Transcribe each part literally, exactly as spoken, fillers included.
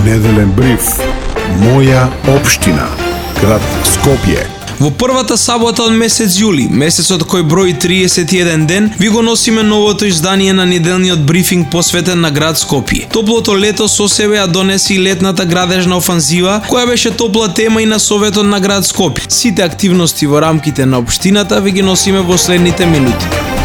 Неделен бриф. Моја општина, град Скопје. Во првата сабота од месец јули, месецот кој брои триесет и еден ден, ви го носиме новото издание на неделниот брифинг посветен на град Скопје. Топлото лето со себе ја донеси и летната градежна офанзива, која беше топла тема и на Советот на град Скопје. Сите активности во рамките на општината ви ги носиме во следните минути.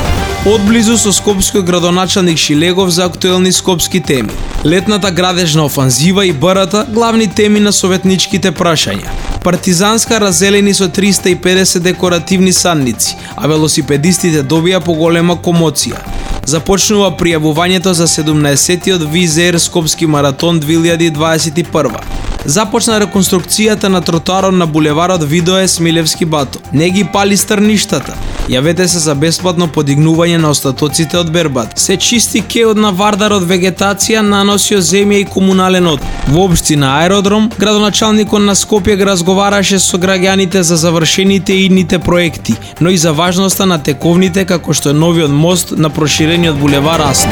Одблизу со скопскиот градоначалник Шилегов за актуелни скопски теми. Летната градежна офанзива и БРТ главни теми на советничките прашања. Партизанска разелени со триста и педесет декоративни санници, а велосипедистите добија поголема комоција. Започнува пријавувањето за седумнаесеттиот Визер Скопски маратон две илјади дваесет и прва. Започна реконструкцијата на тротоарот на булеварот Видое Смилевски Бато. Не ги пали стрништата. Јавете се за бесплатно подигнување на остатоците од бербат. Се чисти кеот на Вардар од вегетација, наносио земја и комунален отпад. Во општина Аеродром, градоначалникот на Скопје го разговараше со граѓаните за завршените и идните проекти, но и за важноста на тековните како што е новиот мост на проширениот булевар Асно.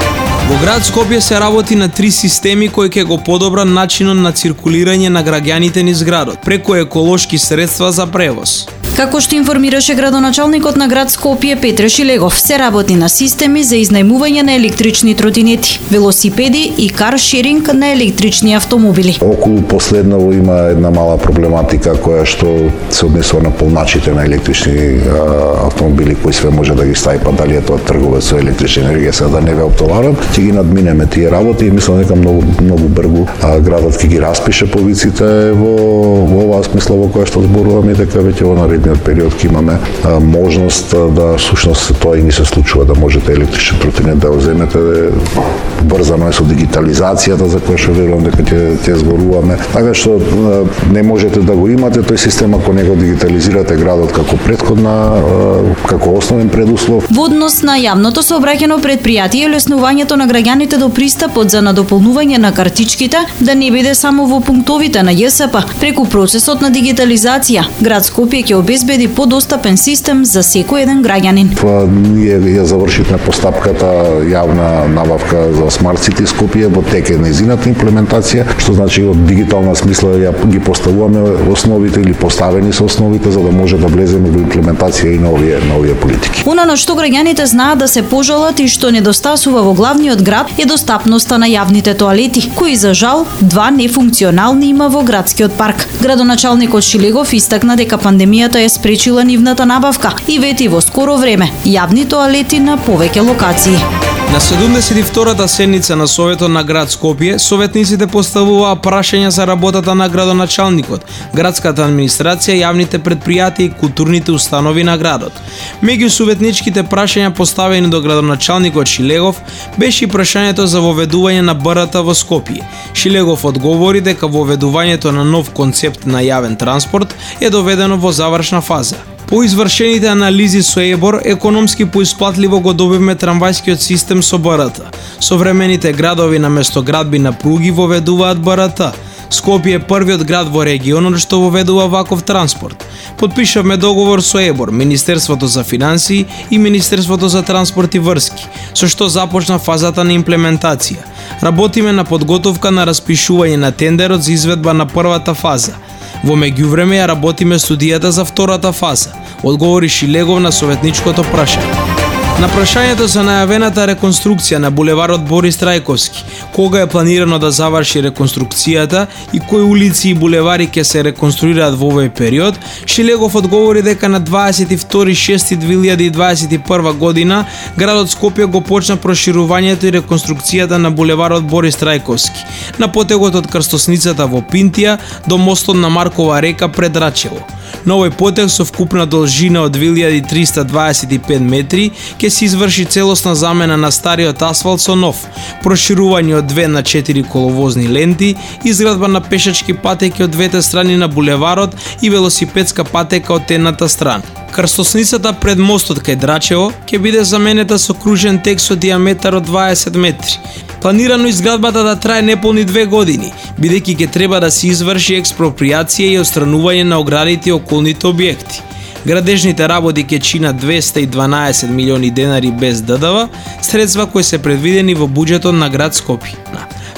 Во град Скопје се работи на три системи кои ќе го подобрат начинот на циркулирање на граѓаните низ градот, преку еколошки средства за превоз. Како што информираше градоначалникот на град Скопје Петре Шилегов, се работи на системи за изнајмување на електрични тротинети, велосипеди и каршеринг на електрични автомобили. Околу последново има една мала проблематика која што се однесува на полначите на електрични а, автомобили кои све може да ги стави, па дали е тоа трговец со електрична енергија, сега да не ве оптоварам, ќе ги надминеме тие работи и мислам дека многу многу брзо градот ќе ги распише повиците во во оваа смисла во која што зборуваме, дека веќе во наредниот период ќе имаме а, можност да всушност тоа и ни се случува, да можете електричен тротинет да го земете. Брзано е со дигитализацијата за која што верувам дека ќе ќе зборуваме. Така што а, не можете да го имате тој систем ако не го дигитализирате градот како претходна а, како основен предуслов. Во однос на јавното сообраќајно предпријатие, леснувањето на граѓаните до пристапот за надополнување на картичките да не биде само во пунктовите на ЈСП, преку процесот на дигитализација, град Скопје ќе обезбеди подостапен систем за секој еден граѓанин. Ние ја завршивме постапката јавна набавка за Smart City Скопје, во тек е нејзината имплементација, што значи од дигитална смисла ја ги поставуваме основите или поставени се основите за да може да влеземе во имплементација и на овие на овие политики. Она на што граѓаните знаат да се пожалат и што недостасува во главниот град е достапноста на јавните тоалети, кои за жал два нефункционални има во градскиот парк. Градоначалникот Шилегов истакна дека пандемијата е спречила нивната набавка и вети во скоро време јавни тоалети на повеќе локации. На седумдесет и втората седница на Советот на град Скопје, советниците поставуваа прашања за работата на градоначалникот, градската администрација, јавните предпријатија и културните установи на градот. Меѓу советничките прашања поставени до градоначалникот Шилегов беше и прашањето за воведување на БРТ во Скопје. Шилегов одговори дека воведувањето на нов концепт на јавен транспорт е доведено во завршна фаза. По извршените анализи со ЕБОР, економски поисплатливо го добивме трамвајскиот систем со БРТ. Современите градови на место градби на пруги воведуваат БРТ. Скопје е првиот град во регионот што воведува ваков транспорт. Подпишавме договор со ЕБОР, Министерството за финансии и Министерството за транспорт и врски, со што започна фазата на имплементација. Работиме на подготовка на распишување на тендерот за изведба на првата фаза. Во меѓувреме ја работиме студијата за втората фаза, одговори Шилегов на советничкото прашање. На прашањето за најавената реконструкција на булеварот Борис Трајковски, кога е планирано да заврши реконструкцијата и кои улици и булевари ќе се реконструираат во овој период, Шилегов одговори дека на дваесет и втори јуни две илјади дваесет и прва година градот Скопје го почна проширувањето и реконструкцијата на булеварот Борис Трајковски, на потегот од крстосницата во Пинтија до мостот на Маркова река пред Рачево. На овој потег со вкупна должина од две илјади триста дваесет и пет метри ќе се изврши целосна замена на стариот асфалт со нов, проширување од две на четири коловозни ленти, изградба на пешачки патеки од двете страни на булеварот и велосипедска патека од едната страна. Крстосницата пред мостот кај Драчево ќе биде заменета со кружен тек со диаметар од дваесет метри. Планирано изградбата да трае неполни две години, бидејќи ќе треба да се изврши експропријација и отстранување на оградите и околните објекти. Градежните работи ќе чинат двесте и дванаесет милиони денари без ДДВ, средства кои се предвидени во буџетот на град Скопје.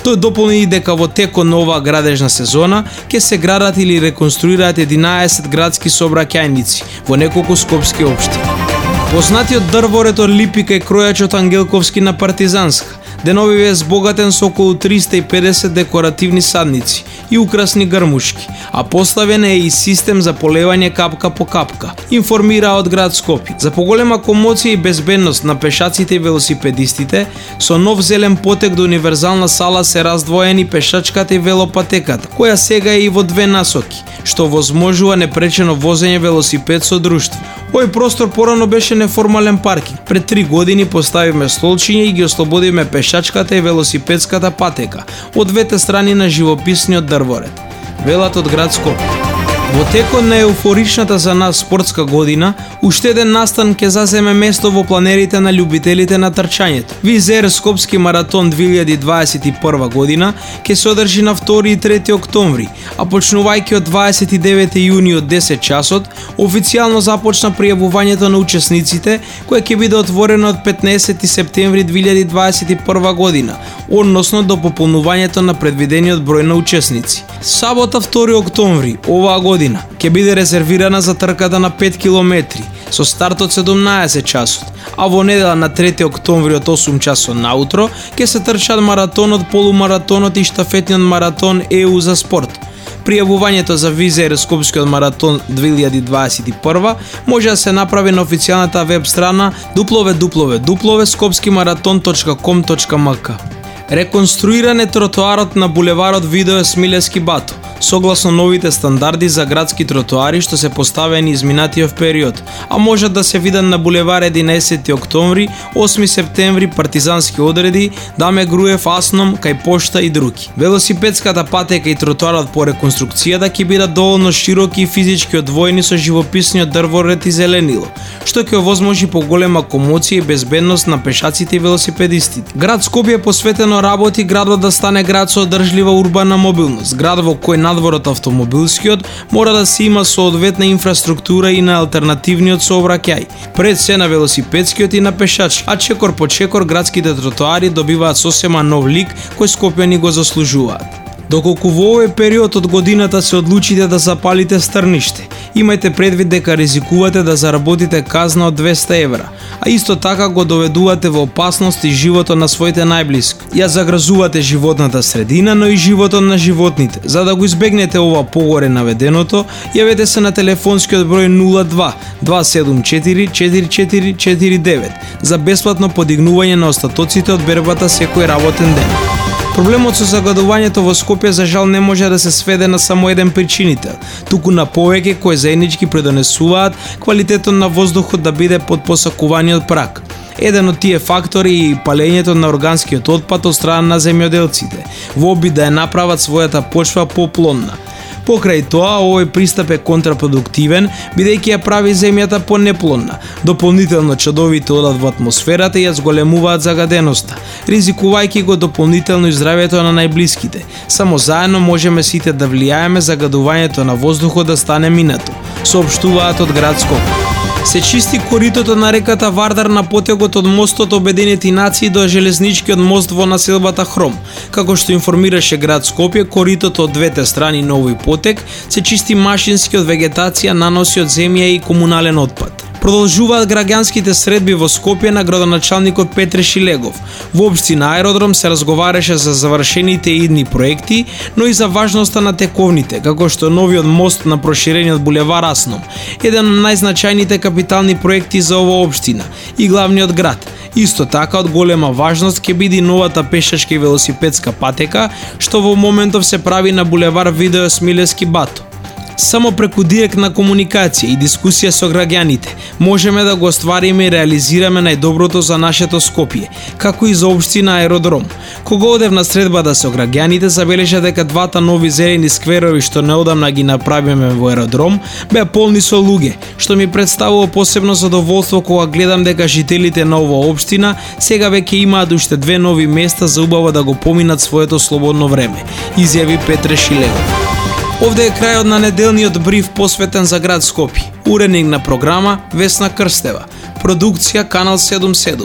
Тој дополни и дека во текот на оваа градежна сезона ќе се градат или реконструираат единаесет градски сообраќајници во неколку скопски општини. Познатиот дрворед Липика и кројачот Ангелковски на Партизанска деновиве е збогатен со околу триста и педесет декоративни садници и украсни грмушки, а поставен е и систем за полевање капка по капка, информира од град Скопје. За поголема комоција и безбедност на пешаците и велосипедистите, со нов зелен потек до универзална сала се раздвоени пешачката и велопатеката, која сега е и во две насоки, што возможува непречено возење велосипед со друштво. Овој простор порано беше неформален паркинг. Пред три години поставивме столчиња и ги ослободивме пешачката и велосипедската патека од двете страни на живописниот дрворед, велат од град Скопје. Во текот на еуфоричната за нас спортска година, уште еден настан ќе заземе место во планерите на љубителите на трчањето. Визер Скопски маратон две илјади дваесет и прва година ќе се одржи на втори и трети октомври, а почнувајќи од дваесет и девети јуни од десет часот, официјално започна пријавувањето на учесниците, кое ќе биде отворено од петнаесети септември две илјади дваесет и прва година, односно до пополнувањето на предвидениот број на учесници. Сабота втори октомври оваа година ќе биде резервирана за трката на пет километри со старт од седумнаесет часот, а во недела на трети октомври од осум часот наутро ќе се трчат маратонот, полумаратонот и штафетниот маратон ЕУ за спорт. Пријавувањето за Визер Скопскиот маратон две илјади дваесет и прва може да се направи на официјалната веб страна дабл ю дабл ю дабл ю точка скопски маратон точка ком точка ем ка. Реконструиран е тротоарот на булеварот Видое Смилевски Бато, согласно новите стандарди за градски тротоари што се поставени изминатиот период, а можат да се видат на булевар единаесети октомври, осми септември, Партизански одреди, Даме Груев, Асном, кај пошта и други. Велосипедската патека и тротоарот по реконструкцијата ќе бидат доволно широки и физички одвоени со живописниот дрворед и зеленило, што ќе овозможи поголема комоција и безбедност на пешаците и велосипедистите. Град Скопје посветено работи градот да стане град со одржлива урбана мобилност, град во кој надвор од автомобилскиот мора да се има соодветна инфраструктура и на алтернативниот сообраќај, пред се на велосипедскиот и на пешачки, а чекор по чекор градските тротоари добиваат сосема нов лик кој скопјани го заслужуваат. Доколку во овој период од годината се одлучите да запалите стрниште, имајте предвид дека ризикувате да заработите казна од двесте евра, а исто така го доведувате во опасност и животот на своите најблиски. Ја загрозувате животната средина, но и животот на животните. За да го избегнете ова погоре наведеното, јавете се на телефонскиот број нула два два седум четири четири четири четири девет за бесплатно подигнување на остатоците од бербата секој работен ден. Проблемот со загадувањето во Скопје за жал не може да се сведе на само еден причинител, туку на повеќе кои заеднички предонесуваат квалитетот на воздухот да биде под посакуваниот праг. Еден од тие фактори е и палењето на органскиот отпад од страна на земјоделците, во обид да ја направат својата почва поплодна. Покрај тоа, овој пристап е контрапродуктивен, бидејќи ја прави земјата понеплодна. Дополнително чадовите одат во атмосферата и ја зголемуваат загаденоста, ризикувајќи го дополнително и здравјето на најблиските. Само заедно можеме сите да влијаеме загадувањето на воздухот да стане минато, соопштуваат од град Скопје. Се чисти коритото на реката Вардар на потегот од мостот Обединети нации до железничкиот мост во населбата Хром. Како што информираше град Скопје, коритото од двете страни на овој потек се чисти машински од вегетација, наноси од земја и комунален отпад. Продолжуваат граѓанските средби во Скопје на градоначалникот Петре Шилегов. Во општина Аеродром се разговараше за завршените идни проекти, но и за важноста на тековните, како што новиот мост на проширениот булевар Асном, еден од најзначајните капитални проекти за оваа општина и главниот град. Исто така од голема важност ќе биде новата пешачка и велосипедска патека, што во моментов се прави на булевар Видое Смилевски Бато. Само преку директна комуникација и дискусија со граѓаните можеме да го оствариме и реализираме најдоброто за нашето Скопје, како и за општина Аеродром. Кога одев на средбата со граѓаните, забележа дека двата нови зелени скверови што неодамна ги направиме во Аеродром беа полни со луѓе, што ми представува посебно задоволство кога гледам дека жителите на оваа општина сега веќе имаат уште две нови места за убаво да го поминат своето слободно време, изјави Петре Шилегов. Овде е крајот на неделниот бриф посветен за град Скопје. Уредник на програма Весна Крстева. Продукција Канал седумдесет и седум.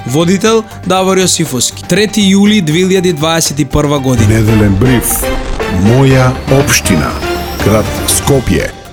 Водител Давор Јосифовски. трети јули две илјади дваесет и прва година. Неделен бриф. Моја општина. Град Скопје.